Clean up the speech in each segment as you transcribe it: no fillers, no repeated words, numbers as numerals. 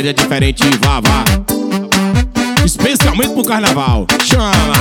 é diferente, vá, vá. Especialmente pro carnaval. Chama!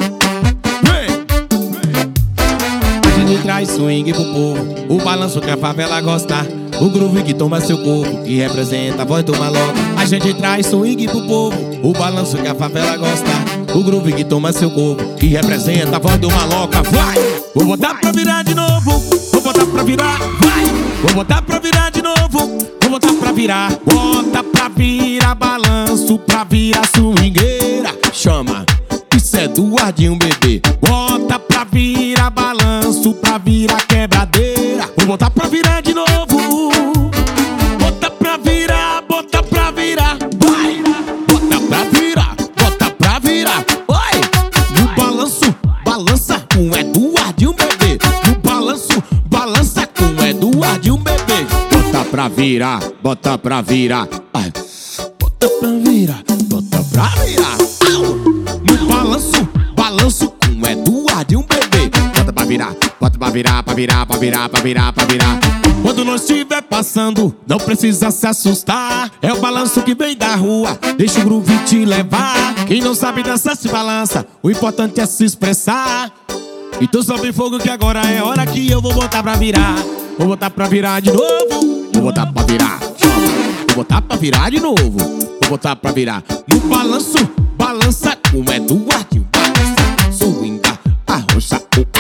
A gente traz swing pro povo, o balanço que a favela gosta, o groove que toma seu corpo, que representa a voz do maloca. A gente traz swing pro povo, o balanço que a favela gosta, o groove que toma seu corpo, que representa a voz do maloca. Vai! Vou botar pra virar de novo, vou botar pra virar, vai! Vou botar pra virar de novo, vou botar pra virar. Bota pra virar balanço, pra virar swingueira. Chama, isso é do Ardinho, bebê. Bota pra virar balanço, pra virar quebradeira. Vou botar pra virar de novo. Bota pra virar, bota pra virar. Vai! Bota pra virar, bota pra virar. Vai! No balanço, balança com o Eduardinho, bebê. No balanço, balança com o Eduardinho, bebê. Bota pra virar, bota pra virar. Vai! Bota pra virar, bota pra virar. No balanço, balanço com o Eduardinho, bebê. Bota pra virar, bota pra virar, pra virar, pra virar, pra virar, pra virar. Quando nós estiver passando, não precisa se assustar. É o balanço que vem da rua, deixa o groove te levar. Quem não sabe dançar se balança, o importante é se expressar. Então sobe fogo que agora é hora que eu vou botar pra virar. Vou botar pra virar de novo, vou botar pra virar. Vou botar pra virar de novo, vou botar pra virar. No balanço, balança com o Eduardinho. Balança, swinga, arrocha,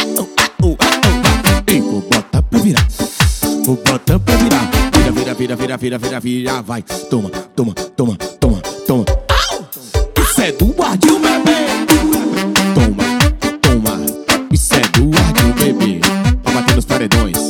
e vou botar pra virar. Vou botar pra virar. Vira, vira, vira, vira, vira, vira, vira. Vai, toma, toma, toma, toma, toma. Au! Isso é Eduardinho, bebê. Toma, toma. Isso é Eduardinho, bebê. Pra bater nos paredões.